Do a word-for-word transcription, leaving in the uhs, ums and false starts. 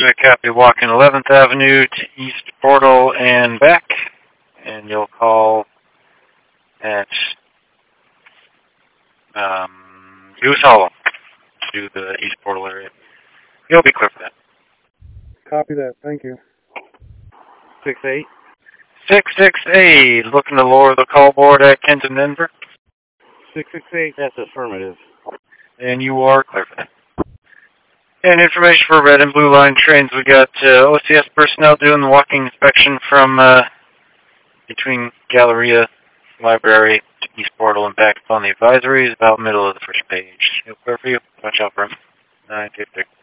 Brunswick, copy, walking eleventh Avenue to East Portal and back. And you'll call at um, Goose Hollow to the East Portal area. You'll be clear for that. Copy that. Thank you. Six eight. Six six eight. Looking to lower the call board at Kenton, Denver. Six six eight. That's affirmative. And you are clear for that. And information for red and blue line trains. We got uh, O C S personnel doing the walking inspection from uh, between Galleria Library to East Portal and back upon the advisories, about middle of the first page. You'll clear for you. Watch out for him. nine two three.